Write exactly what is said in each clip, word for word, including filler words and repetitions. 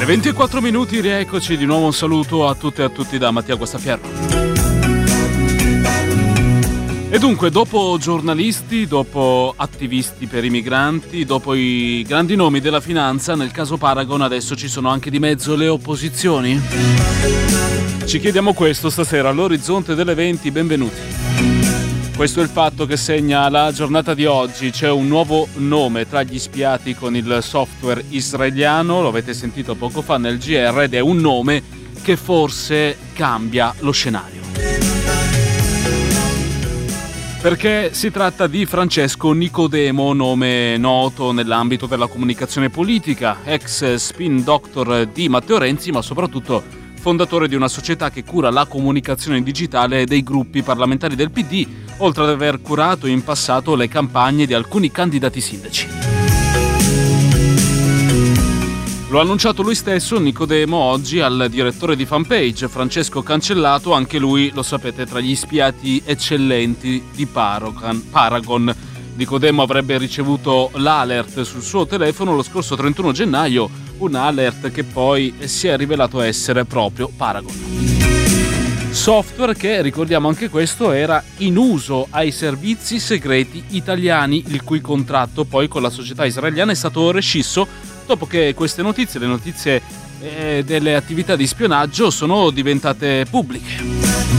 ventiquattro minuti, rieccoci di nuovo. Un saluto a tutte e a tutti da Mattia Guastafierro. E dunque, dopo giornalisti, dopo attivisti per i migranti, dopo i grandi nomi della finanza, nel caso Paragon adesso ci sono anche di mezzo le opposizioni? Ci chiediamo questo stasera all'orizzonte delle venti. Benvenuti. Questo è il fatto che segna la giornata di oggi. C'è un nuovo nome tra gli spiati con il software israeliano, lo avete sentito poco fa nel G R, ed è un nome che forse cambia lo scenario. Perché si tratta di Francesco Nicodemo, nome noto nell'ambito della comunicazione politica, ex spin doctor di Matteo Renzi, ma soprattutto fondatore di una società che cura la comunicazione digitale dei gruppi parlamentari del P D, oltre ad aver curato in passato le campagne di alcuni candidati sindaci. Lo ha annunciato lui stesso, Nicodemo, oggi al direttore di fanpage, Francesco Cancellato, anche lui, lo sapete, tra gli spiati eccellenti di Paragon. Paragon. Nicodemo avrebbe ricevuto l'alert sul suo telefono lo scorso trentuno gennaio, un alert che poi si è rivelato essere proprio Paragon. Software che, ricordiamo anche questo, era in uso ai servizi segreti italiani, il cui contratto poi con la società israeliana è stato rescisso dopo che queste notizie, le notizie eh, delle attività di spionaggio, sono diventate pubbliche.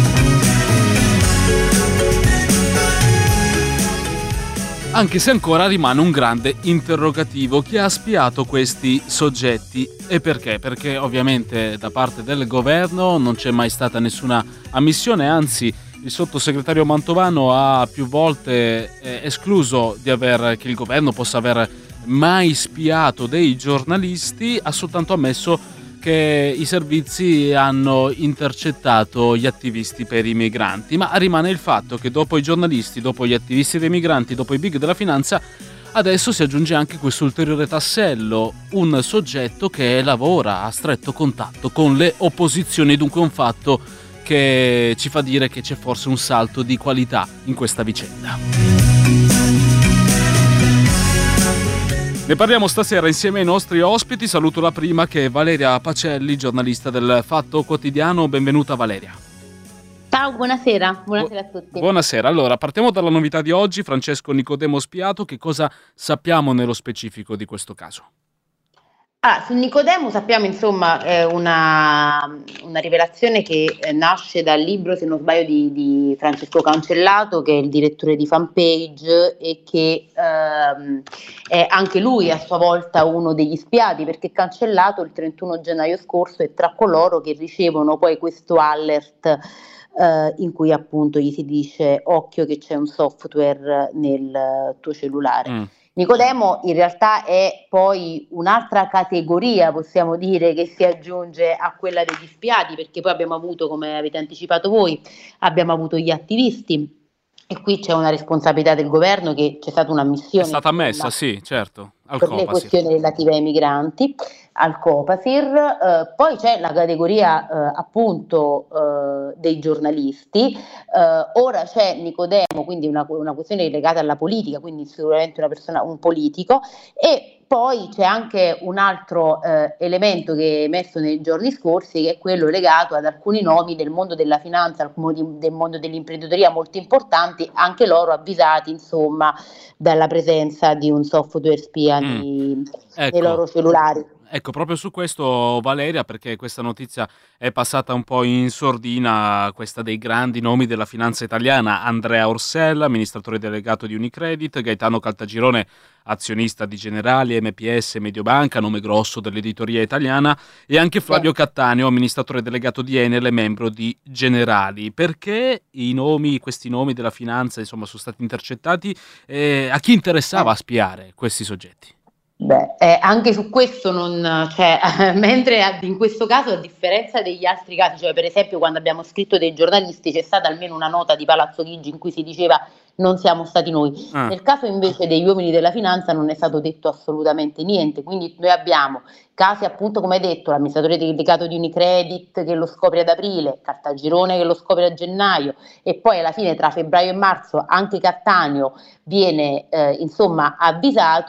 Anche se ancora rimane un grande interrogativo: chi ha spiato questi soggetti e perché? Perché ovviamente da parte del governo non c'è mai stata nessuna ammissione, anzi il sottosegretario Mantovano ha più volte eh, escluso di aver, che il governo possa aver mai spiato dei giornalisti, ha soltanto ammesso che i servizi hanno intercettato gli attivisti per i migranti, ma rimane il fatto che dopo i giornalisti, dopo gli attivisti dei migranti, dopo i big della finanza, adesso si aggiunge anche questo ulteriore tassello, un soggetto che lavora a stretto contatto con le opposizioni, dunque un fatto che ci fa dire che c'è forse un salto di qualità in questa vicenda. Ne parliamo stasera insieme ai nostri ospiti. Saluto la prima, che è Valeria Pacelli, giornalista del Fatto Quotidiano. Benvenuta Valeria. Ciao, buonasera, buonasera a tutti. Buonasera, allora partiamo dalla novità di oggi, Francesco Nicodemo spiato. Che cosa sappiamo nello specifico di questo caso? Ah, su Nicodemo sappiamo insomma eh, una, una rivelazione che eh, nasce dal libro, se non sbaglio, di, di Francesco Cancellato, che è il direttore di fanpage e che ehm, è anche lui a sua volta uno degli spiati, perché Cancellato il trentuno gennaio scorso è tra coloro che ricevono poi questo alert eh, in cui appunto gli si dice: occhio che c'è un software nel tuo cellulare. Mm. Nicodemo in realtà è poi un'altra categoria, possiamo dire, che si aggiunge a quella degli spiati, perché poi abbiamo avuto, come avete anticipato voi, abbiamo avuto gli attivisti, e qui c'è una responsabilità del governo, che c'è stata una missione. È stata ammessa, sì, certo, al per Copasir. Le questioni relative ai migranti, al Copasir. Eh, poi c'è la categoria eh, appunto eh, dei giornalisti. Eh, ora c'è Nicodemo, quindi una, una questione legata alla politica, quindi sicuramente una persona, un politico, e poi c'è anche un altro eh, elemento che è emerso nei giorni scorsi, che è quello legato ad alcuni nomi del mondo della finanza, del mondo dell'imprenditoria molto importanti, anche loro avvisati insomma dalla presenza di un software spia mm. nei, ecco. nei loro cellulari. Ecco, proprio su questo Valeria, perché questa notizia è passata un po' in sordina, questa dei grandi nomi della finanza italiana: Andrea Orcella, amministratore delegato di Unicredit, Gaetano Caltagirone, azionista di Generali, M P S, Mediobanca, nome grosso dell'editoria italiana, e anche Flavio Cattaneo, amministratore delegato di Enel e membro di Generali. Perché i nomi, questi nomi della finanza, insomma, sono stati intercettati? Eh, a chi interessava spiare questi soggetti? Beh, eh, anche su questo non, cioè, mentre in questo caso, a differenza degli altri casi, cioè per esempio quando abbiamo scritto dei giornalisti, c'è stata almeno una nota di Palazzo Chigi in cui si diceva non siamo stati noi. Ah. Nel caso invece degli uomini della finanza non è stato detto assolutamente niente, quindi noi abbiamo casi appunto, come hai detto, l'amministratore delegato di Unicredit che lo scopre ad aprile, Caltagirone che lo scopre a gennaio, e poi alla fine tra febbraio e marzo anche Cattaneo viene eh, insomma avvisato.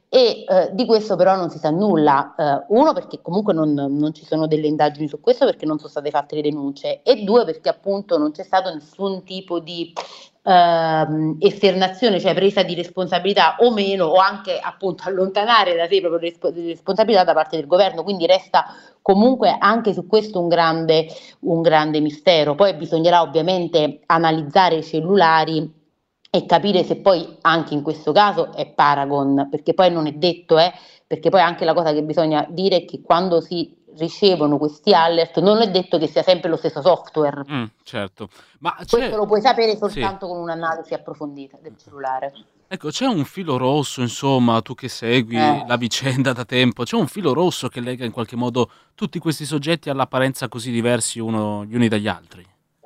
e eh, di questo però non si sa nulla, eh, uno perché comunque non, non ci sono delle indagini su questo perché non sono state fatte le denunce e due perché appunto non c'è stato nessun tipo di ehm, esternazione, cioè presa di responsabilità o meno o anche appunto allontanare da sé proprio le responsabilità da parte del governo, quindi resta comunque anche su questo un grande, un grande mistero. Poi bisognerà ovviamente analizzare i cellulari e capire se poi anche in questo caso è Paragon, perché poi non è detto, eh, perché poi anche la cosa che bisogna dire è che quando si ricevono questi alert non è detto che sia sempre lo stesso software. Mm, certo, ma Questo c'è... lo puoi sapere Sì. soltanto con un'analisi approfondita del cellulare. Ecco, c'è un filo rosso, insomma, tu che segui Eh. la vicenda da tempo, c'è un filo rosso che lega in qualche modo tutti questi soggetti all'apparenza così diversi uno, gli uni dagli altri?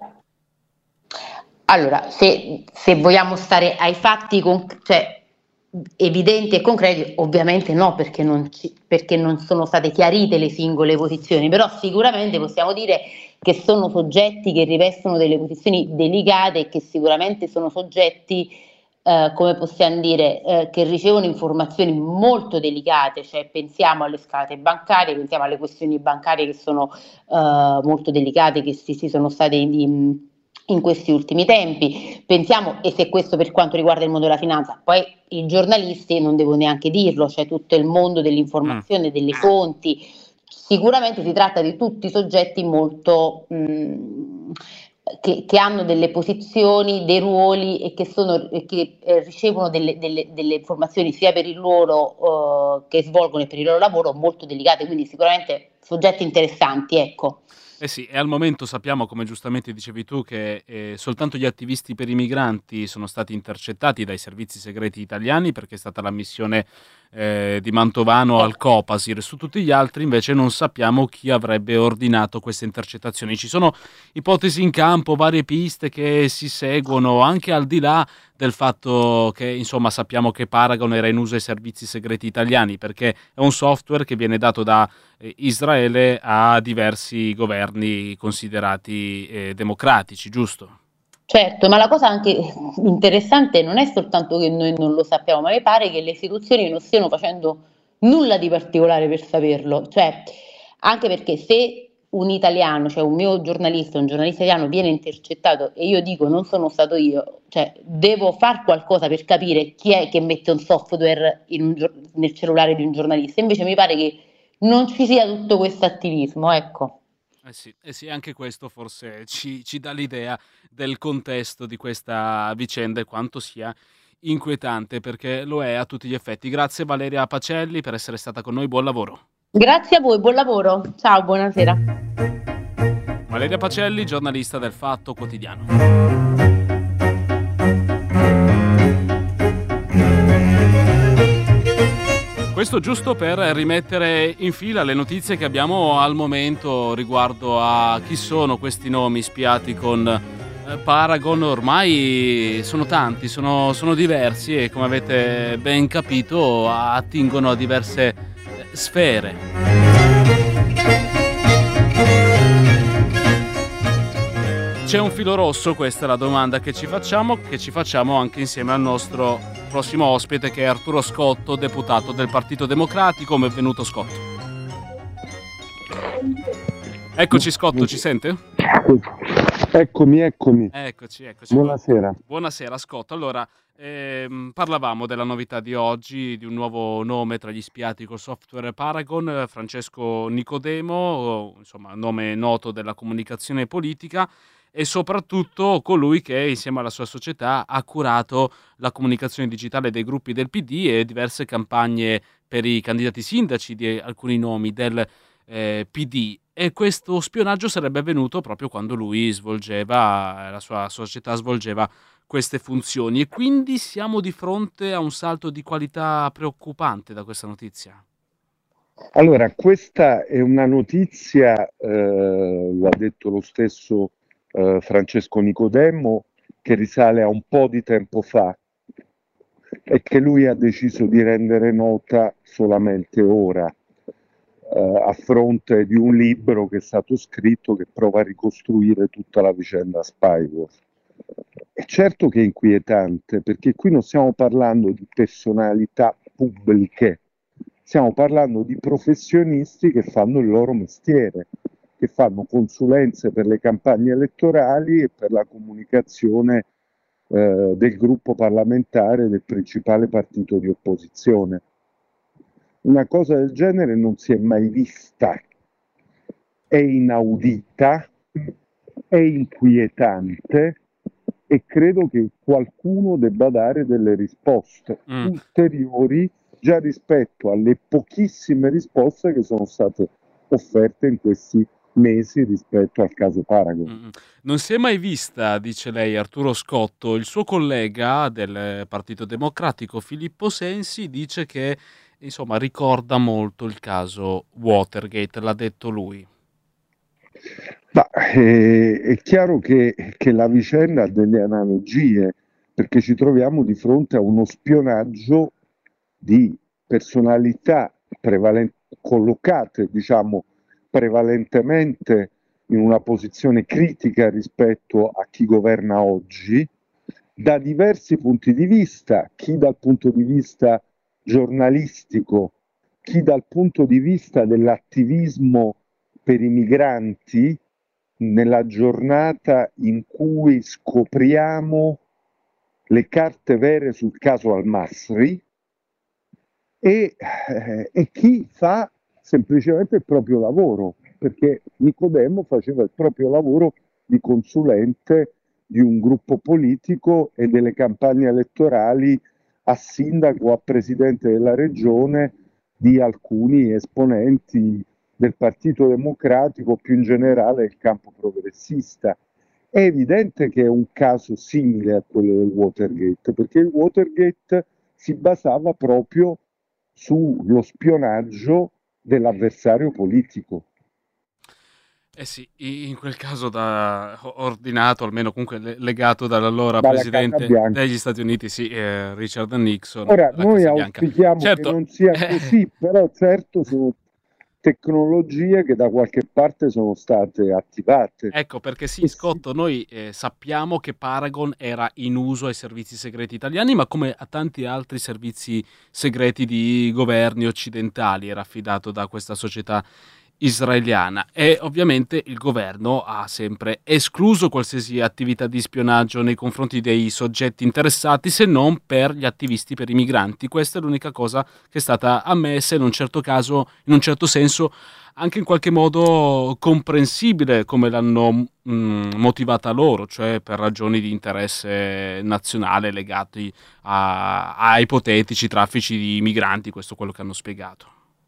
Allora, se, se vogliamo stare ai fatti, con, cioè, evidenti e concreti, ovviamente no, perché non, ci, perché non sono state chiarite le singole posizioni, però sicuramente possiamo dire che sono soggetti che rivestono delle posizioni delicate e che sicuramente sono soggetti, eh, come possiamo dire, eh, che ricevono informazioni molto delicate, cioè pensiamo alle scalate bancarie, pensiamo alle questioni bancarie che sono eh, molto delicate, che si, si sono state in, in questi ultimi tempi. Pensiamo, e se questo per quanto riguarda il mondo della finanza, poi i giornalisti non devo neanche dirlo, c'è tutto il mondo Mm. dell'informazione, delle fonti, sicuramente si tratta di tutti soggetti molto mh, che, che hanno delle posizioni, dei ruoli e che, sono, e che eh, ricevono delle, delle, delle informazioni sia per il loro eh, che svolgono e per il loro lavoro molto delicate, quindi sicuramente soggetti interessanti, ecco. Eh sì, e al momento sappiamo, come giustamente dicevi tu, che eh, soltanto gli attivisti per i migranti sono stati intercettati dai servizi segreti italiani perché è stata la missione eh, di Mantovano al Copasir. Su tutti gli altri invece non sappiamo chi avrebbe ordinato queste intercettazioni. Ci sono ipotesi in campo, varie piste che si seguono anche al di là del fatto che insomma sappiamo che Paragon era in uso ai servizi segreti italiani perché è un software che viene dato da eh, Israele a diversi governi considerati eh, democratici, giusto? Certo, ma la cosa anche interessante non è soltanto che noi non lo sappiamo, ma mi pare che le istituzioni non stiano facendo nulla di particolare per saperlo. Cioè, anche perché se un italiano, cioè un mio giornalista, un giornalista italiano viene intercettato e io dico non sono stato io, cioè devo fare qualcosa per capire chi è che mette un software in un gior- nel cellulare di un giornalista. Invece mi pare che non ci sia tutto questo attivismo, ecco. Eh sì, eh sì, anche questo forse ci, ci dà l'idea del contesto di questa vicenda e quanto sia inquietante, perché lo è a tutti gli effetti. Grazie Valeria Pacelli per essere stata con noi, buon lavoro. Grazie a voi, buon lavoro. Ciao, buonasera. Valeria Pacelli, giornalista del Fatto Quotidiano. Questo giusto per rimettere in fila le notizie che abbiamo al momento riguardo a chi sono questi nomi spiati con eh, Paragon. Ormai sono tanti, sono, sono diversi e come avete ben capito attingono a diverse eh, sfere. C'è un filo rosso? Questa è la domanda che ci facciamo, che ci facciamo anche insieme al nostro prossimo ospite che è Arturo Scotto, deputato del Partito Democratico. Benvenuto Scotto. Eccoci Scotto, ci sente? Eccomi, eccomi. Eccoci, eccoci. Buonasera. Buonasera Scotto. Allora, ehm, parlavamo della novità di oggi, di un nuovo nome tra gli spiati col software Paragon, Francesco Nicodemo, insomma nome noto della comunicazione politica, e soprattutto colui che insieme alla sua società ha curato la comunicazione digitale dei gruppi del P D e diverse campagne per i candidati sindaci di alcuni nomi del eh, P D. E questo spionaggio sarebbe avvenuto proprio quando lui svolgeva, la sua società svolgeva queste funzioni, e quindi siamo di fronte a un salto di qualità preoccupante da questa notizia. Allora, questa è una notizia, eh, lo ha detto lo stesso eh, Francesco Nicodemo, che risale a un po' di tempo fa e che lui ha deciso di rendere nota solamente ora, eh, a fronte di un libro che è stato scritto che prova a ricostruire tutta la vicenda Spyware. È certo che è inquietante, perché qui non stiamo parlando di personalità pubbliche. Stiamo parlando di professionisti che fanno il loro mestiere, che fanno consulenze per le campagne elettorali e per la comunicazione eh, del gruppo parlamentare del principale partito di opposizione. Una cosa del genere non si è mai vista, è inaudita, è inquietante e credo che qualcuno debba dare delle risposte mm. ulteriori già rispetto alle pochissime risposte che sono state offerte in questi mesi rispetto al caso Paragon. Mm. Non si è mai vista, dice lei, Arturo Scotto. Il suo collega del Partito Democratico, Filippo Sensi, dice che insomma ricorda molto il caso Watergate, l'ha detto lui. Ma, eh, è chiaro che, che la vicenda ha delle analogie, perché ci troviamo di fronte a uno spionaggio di personalità prevalen- collocate, diciamo, prevalentemente in una posizione critica rispetto a chi governa oggi, da diversi punti di vista, chi dal punto di vista giornalistico, chi dal punto di vista dell'attivismo per i migranti, nella giornata in cui scopriamo le carte vere sul caso Al-Masri, e, eh, e chi fa semplicemente il proprio lavoro, perché Nicodemo faceva il proprio lavoro di consulente di un gruppo politico e delle campagne elettorali a sindaco, a presidente della regione di alcuni esponenti del Partito Democratico, più in generale del campo progressista. È evidente che è un caso simile a quello del Watergate, perché il Watergate si basava proprio sullo spionaggio dell'avversario politico. Eh sì, in quel caso da ordinato, almeno comunque legato dall'allora Dalla presidente degli Stati Uniti, sì, eh, Richard Nixon. Ora, noi auspichiamo certo, che non sia così, però certo sono tecnologie che da qualche parte sono state attivate. Ecco, perché sì, Scotto, noi eh, sappiamo che Paragon era in uso ai servizi segreti italiani, ma come a tanti altri servizi segreti di governi occidentali era affidato da questa società israeliana, e ovviamente il governo ha sempre escluso qualsiasi attività di spionaggio nei confronti dei soggetti interessati, se non per gli attivisti per i migranti. Questa è l'unica cosa che è stata ammessa, in un certo caso, in un certo senso anche in qualche modo comprensibile come l'hanno mh, motivata loro, cioè per ragioni di interesse nazionale legati a, a ipotetici traffici di migranti. Questo è quello che hanno spiegato.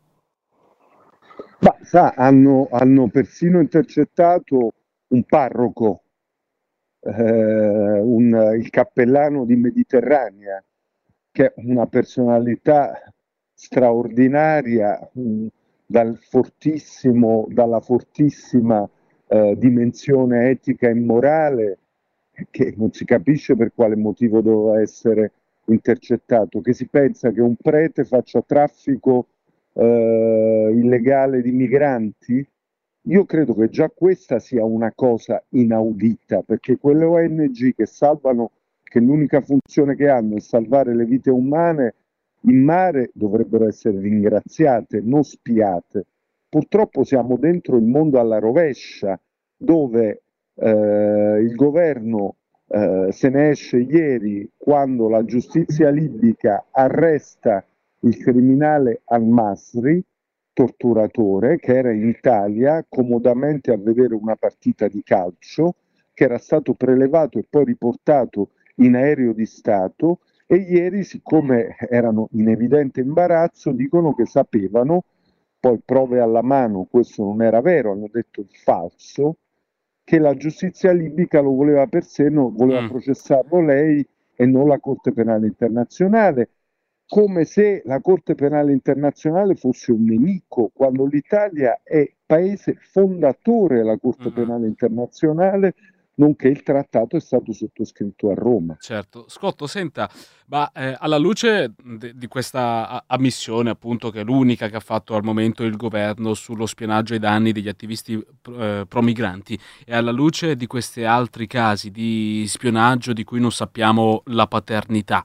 Ma sa, hanno, hanno persino intercettato un parroco, eh, un, il cappellano di Mediterranea, che è una personalità straordinaria, um, dal fortissimo, dalla fortissima eh, dimensione etica e morale, che non si capisce per quale motivo doveva essere intercettato, che si pensa che un prete faccia traffico Uh, illegale di migranti. Io credo che già questa sia una cosa inaudita, perché quelle O N G che salvano, che l'unica funzione che hanno è salvare le vite umane in mare, dovrebbero essere ringraziate, non spiate. Purtroppo siamo dentro il mondo alla rovescia, dove uh, il governo uh, se ne esce ieri quando la giustizia libica arresta il criminale Al-Masri, torturatore, che era in Italia comodamente a vedere una partita di calcio, che era stato prelevato e poi riportato in aereo di Stato, e ieri, siccome erano in evidente imbarazzo, dicono che sapevano, poi prove alla mano, questo non era vero, hanno detto il falso, che la giustizia libica lo voleva per sé, non voleva mm. processarlo lei e non la Corte Penale Internazionale, come se la Corte Penale Internazionale fosse un nemico, quando l'Italia è paese fondatore della Corte mm-hmm. Penale Internazionale, nonché il trattato è stato sottoscritto a Roma. Certo. Scotto, senta, ma eh, alla luce de- di questa ammissione, appunto, che è l'unica che ha fatto al momento il governo sullo spionaggio ai danni degli attivisti eh, pro-migranti, e alla luce di questi altri casi di spionaggio di cui non sappiamo la paternità,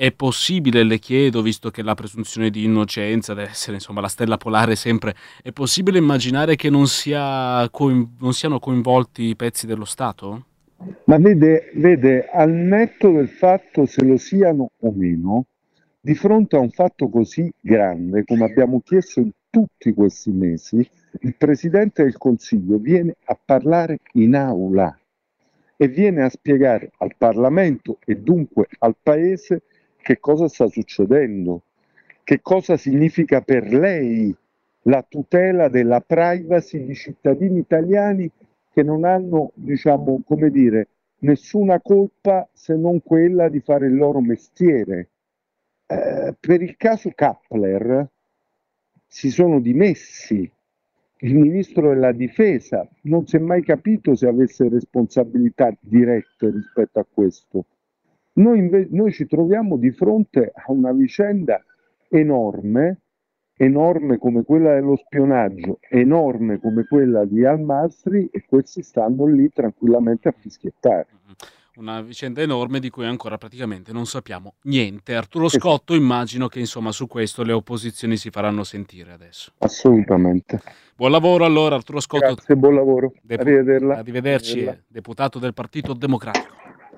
È possibile, le chiedo, visto che la presunzione di innocenza deve essere insomma la stella polare sempre, è possibile immaginare che non, sia coin- non siano coinvolti i pezzi dello Stato? Ma vede, vede, al netto del fatto se lo siano o meno, di fronte a un fatto così grande, come abbiamo chiesto in tutti questi mesi, il Presidente del Consiglio viene a parlare in aula e viene a spiegare al Parlamento e dunque al Paese che cosa sta succedendo, che cosa significa per lei la tutela della privacy di cittadini italiani che non hanno, diciamo, come dire, nessuna colpa se non quella di fare il loro mestiere. Eh, per il caso Kappler si sono dimessi. Il ministro della difesa non si è mai capito se avesse responsabilità dirette rispetto a questo. Noi, inve- noi ci troviamo di fronte a una vicenda enorme, enorme come quella dello spionaggio, enorme come quella di Al-Masri, e questi stanno lì tranquillamente a fischiettare. Una vicenda enorme di cui ancora praticamente non sappiamo niente. Arturo Esatto. Scotto, immagino che insomma su questo le opposizioni si faranno sentire adesso. Assolutamente. Buon lavoro allora Arturo Scotto. Grazie, buon lavoro. Depu- Arrivederla. Arrivederci, Arrivederla. deputato del Partito Democratico.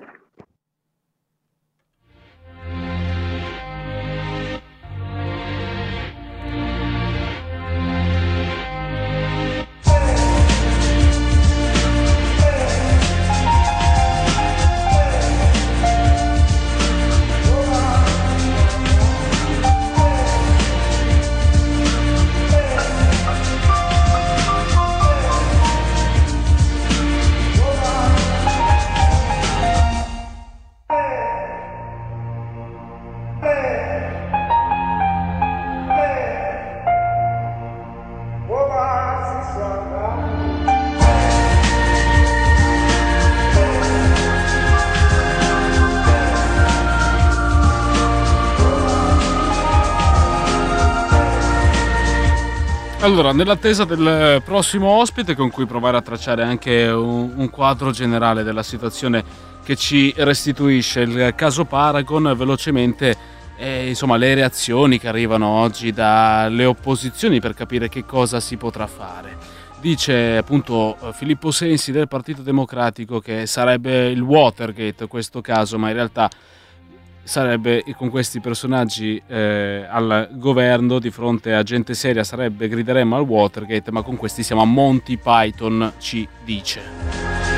Allora, nell'attesa del prossimo ospite con cui provare a tracciare anche un, un quadro generale della situazione che ci restituisce il caso Paragon, velocemente eh, insomma le reazioni che arrivano oggi dalle opposizioni per capire che cosa si potrà fare. Dice appunto Filippo Sensi del Partito Democratico che sarebbe il Watergate questo caso, ma in realtà sarebbe con questi personaggi eh, al governo di fronte a gente seria sarebbe grideremmo al Watergate, ma con questi siamo a Monty Python, ci dice.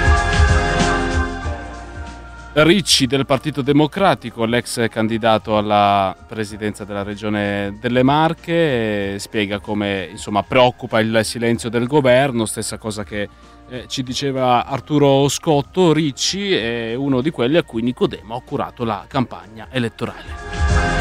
Ricci del Partito Democratico, l'ex candidato alla presidenza della regione delle Marche, spiega come insomma preoccupa il silenzio del governo, stessa cosa che eh, ci diceva Arturo Scotto. Ricci è uno di quelli a cui Nicodemo ha curato la campagna elettorale.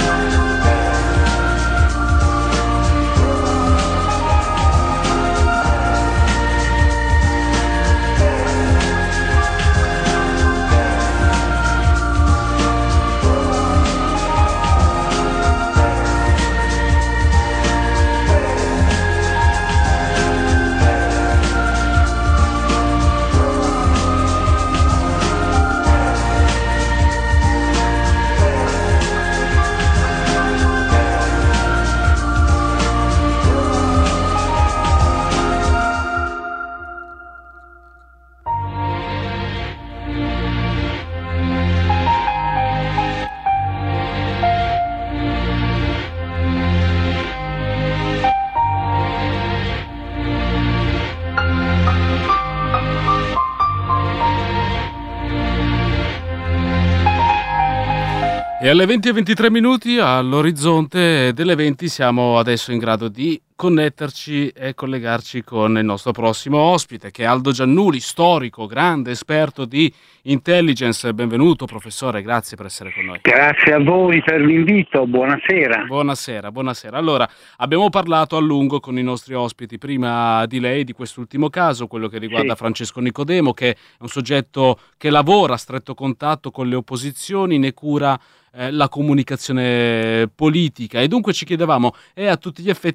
E alle venti e ventitré minuti all'orizzonte delle venti siamo adesso in grado di connetterci e collegarci con il nostro prossimo ospite, che è Aldo Giannuli, storico, grande esperto di intelligence. Benvenuto professore, grazie per essere con noi. Grazie a voi per l'invito, buonasera. Buonasera, buonasera. Allora, abbiamo parlato a lungo con i nostri ospiti prima di lei di quest'ultimo caso, quello che riguarda sì. Francesco Nicodemo, che è un soggetto che lavora a stretto contatto con le opposizioni, ne cura la comunicazione politica, e dunque ci chiedevamo, è a tutti gli effetti un salto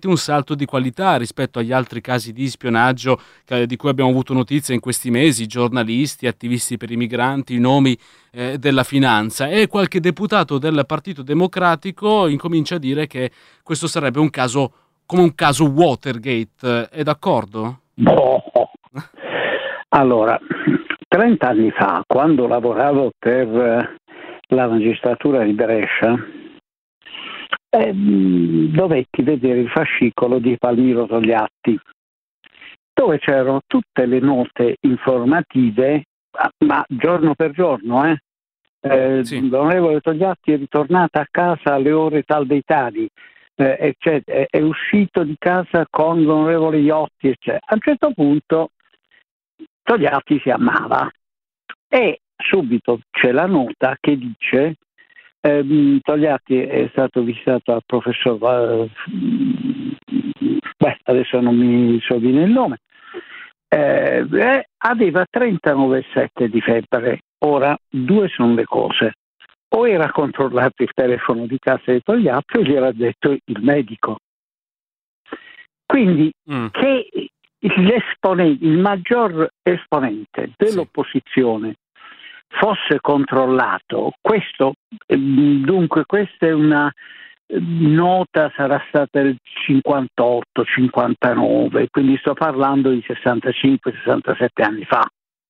salto di qualità rispetto agli altri casi di spionaggio che, di cui abbiamo avuto notizia in questi mesi, giornalisti, attivisti per i migranti, nomi eh, della finanza, e qualche deputato del Partito Democratico incomincia a dire che questo sarebbe un caso come un caso Watergate. È d'accordo? No. Allora, trenta anni fa, quando lavoravo per la magistratura di Brescia, eh, dovetti vedere il fascicolo di Palmiro Togliatti, dove c'erano tutte le note informative, ma giorno per giorno, eh? Eh, Sì. L'onorevole Togliatti è ritornata a casa alle ore tal dei tali, eh, eccetera, è uscito di casa con l'onorevole Iotti, eccetera. A un certo punto Togliatti si ammala e subito c'è la nota che dice ehm, Togliatti è stato visitato dal professor eh, beh, adesso non mi sovviene il nome, eh, eh, aveva trentanove virgola sette di febbre. Ora, due sono le cose: o era controllato il telefono di casa di Togliatti o gliel'ha detto il medico. Quindi Mm. che l'esponente, il maggior esponente dell'opposizione fosse controllato, questo dunque questa è una nota, sarà stata il cinquantotto cinquantanove, quindi sto parlando di sessantacinque sessantasette anni fa.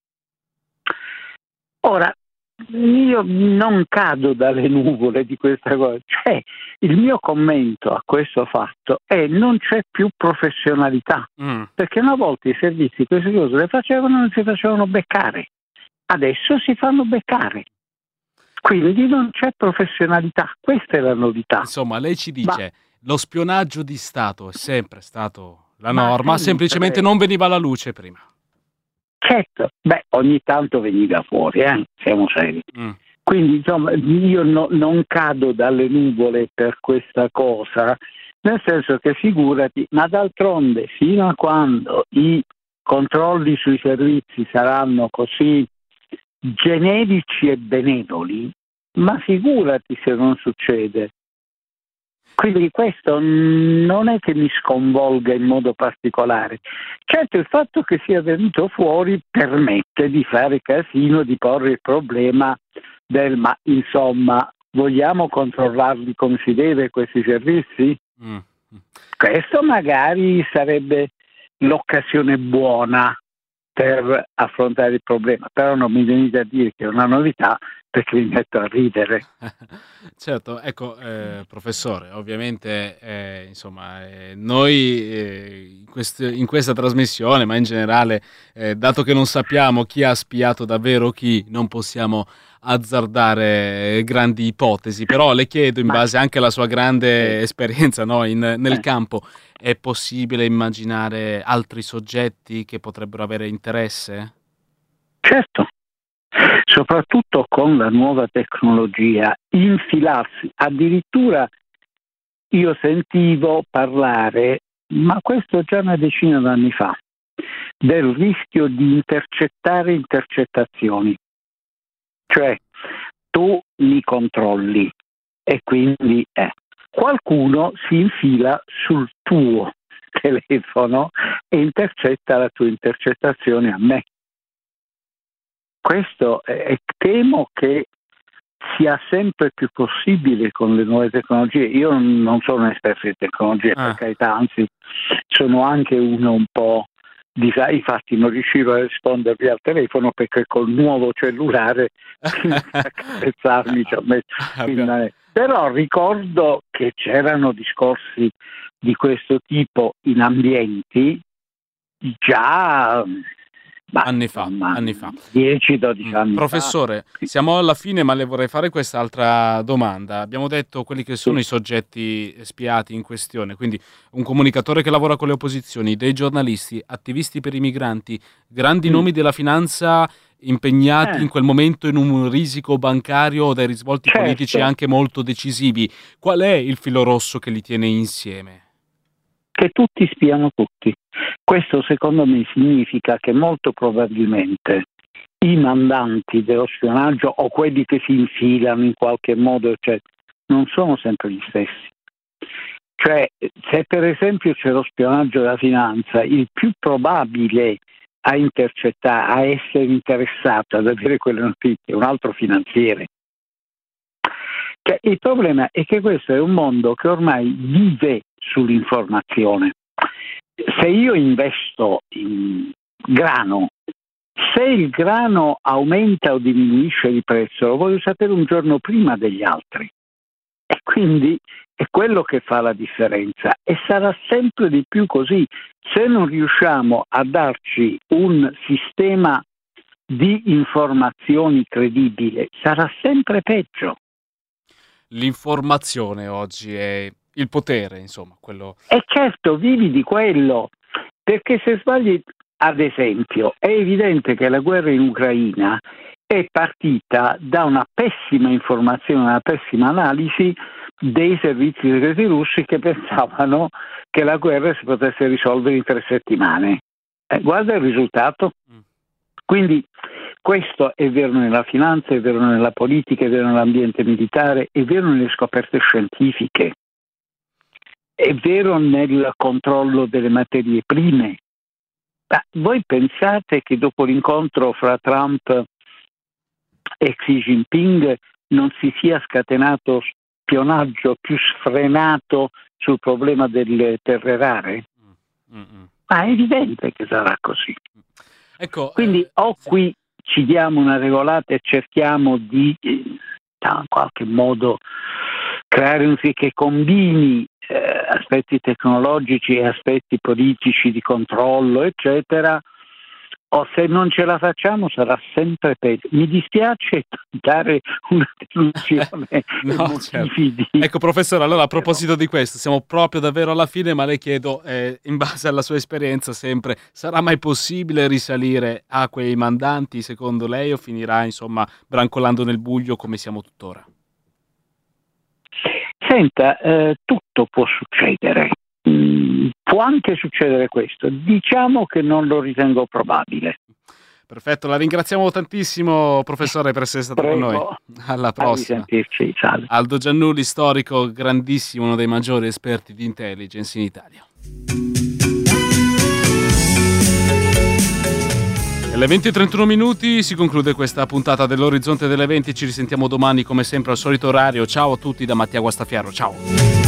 Ora, io non cado dalle nuvole di questa cosa, cioè il mio commento a questo fatto è: non c'è più professionalità, Mm. perché una volta i servizi queste cose le facevano e non si facevano beccare, adesso si fanno beccare, quindi non c'è professionalità, questa è la novità. Insomma, lei ci dice Ma- lo spionaggio di Stato è sempre stato la Ma norma, sempre. semplicemente non veniva alla luce prima. Certo, beh, ogni tanto veniva fuori, eh? Siamo seri. Mm. Quindi insomma io no, non cado dalle nuvole per questa cosa, nel senso che figurati, ma d'altronde fino a quando i controlli sui servizi saranno così generici e benevoli, ma figurati se non succede. Quindi questo non è che mi sconvolga in modo particolare. Certo, il fatto che sia venuto fuori permette di fare casino, di porre il problema del ma insomma vogliamo controllarli come si deve questi servizi? Mm. Questo magari sarebbe l'occasione buona per affrontare il problema, però non mi venite a dire che è una novità, perché mi metto a ridere. Certo, ecco, eh, professore, ovviamente eh, insomma, eh, noi eh, in, quest- in questa trasmissione, ma in generale, eh, dato che non sappiamo chi ha spiato davvero chi, non possiamo azzardare eh, grandi ipotesi, però le chiedo, in Ma- base anche alla sua grande esperienza, no, in- nel Eh. campo, è possibile immaginare altri soggetti che potrebbero avere interesse? Certo, soprattutto con la nuova tecnologia, infilarsi, addirittura io sentivo parlare, ma questo già una decina d'anni fa, del rischio di intercettare intercettazioni, cioè tu mi controlli e quindi eh, qualcuno si infila sul tuo telefono e intercetta la tua intercettazione a me. Questo è, temo che sia sempre più possibile con le nuove tecnologie. Io non sono un esperto di tecnologia, Ah. per carità, anzi sono anche uno un po' di infatti non riuscivo a rispondervi al telefono perché col nuovo cellulare a capezzarmi ci ho messo il mane- però ricordo che c'erano discorsi di questo tipo in ambienti già bah, Anni fa, insomma, anni fa. dieci dodici Mm. anni Professore, fa. siamo alla fine, ma le vorrei fare quest'altra domanda. Abbiamo detto quelli che sono Sì. i soggetti spiati in questione, quindi un comunicatore che lavora con le opposizioni, dei giornalisti, attivisti per i migranti, grandi Mm. nomi della finanza impegnati Eh. in quel momento in un risico bancario o dai risvolti Certo. politici anche molto decisivi. Qual è il filo rosso che li tiene insieme? Che tutti spiano tutti. Questo secondo me significa che molto probabilmente i mandanti dello spionaggio o quelli che si infilano in qualche modo, cioè, non sono sempre gli stessi. Cioè se per esempio c'è lo spionaggio della finanza, il più probabile a intercettare, a essere interessato ad avere quelle notizie è un altro finanziere. Cioè, il problema è che questo è un mondo che ormai vive sull'informazione. Se io investo in grano, se il grano aumenta o diminuisce di prezzo, lo voglio sapere un giorno prima degli altri. E quindi è quello che fa la differenza e sarà sempre di più così. Se non riusciamo a darci un sistema di informazioni credibile, sarà sempre peggio. L'informazione oggi è il potere, insomma, quello. E certo, vivi di quello, perché se sbagli, ad esempio, è evidente che la guerra in Ucraina è partita da una pessima informazione, una pessima analisi dei servizi segreti russi che pensavano che la guerra si potesse risolvere in tre settimane. Eh, guarda il risultato. Quindi questo è vero nella finanza, è vero nella politica, è vero nell'ambiente militare, è vero nelle scoperte scientifiche, è vero nel controllo delle materie prime. Ma voi pensate che dopo l'incontro fra Trump e Xi Jinping non si sia scatenato spionaggio più sfrenato sul problema delle terre rare? Mm-hmm. Ma è evidente che sarà così. Ecco, quindi eh, o qui ci diamo una regolata e cerchiamo di in qualche modo creare un sì che combini eh, aspetti tecnologici e aspetti politici di controllo, eccetera, o se non ce la facciamo sarà sempre peggio. Mi dispiace dare una delusione. No, certo. Ecco, professore, allora a proposito di questo, siamo proprio davvero alla fine, ma le chiedo, eh, in base alla sua esperienza sempre, sarà mai possibile risalire a quei mandanti secondo lei o finirà insomma brancolando nel buio come siamo tuttora? Senta, eh, tutto può succedere. Mm, può anche succedere questo. Diciamo che non lo ritengo probabile. Perfetto, la ringraziamo tantissimo professore per essere stato Prego. con noi. Alla prossima. Sentirci, salve. Aldo Giannulli, storico grandissimo, uno dei maggiori esperti di intelligence in Italia. Alle venti e trentuno minuti si conclude questa puntata dell'Orizzonte delle venti. Ci risentiamo domani come sempre al solito orario. Ciao a tutti da Mattia Guastafiaro. Ciao.